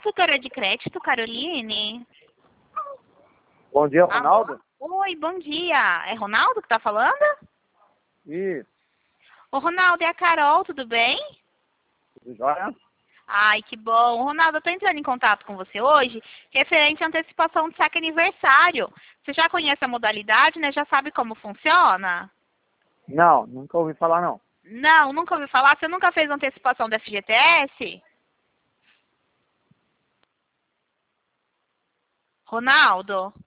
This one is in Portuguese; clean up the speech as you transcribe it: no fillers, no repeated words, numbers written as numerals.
consultora de crédito, Caroline? Bom dia, Ronaldo. Oi, bom dia. É Ronaldo que tá falando? Isso, Ô, Ronaldo, é a Carol, tudo bem? tudo jóia? Ai, que bom. Ronaldo, eu tô entrando em contato com você hoje, referente à antecipação de saque aniversário. Você já conhece a modalidade, né? Já sabe como funciona? Não, nunca ouvi falar não. Não, nunca ouvi falar. Você nunca fez antecipação do FGTS? Ronaldo?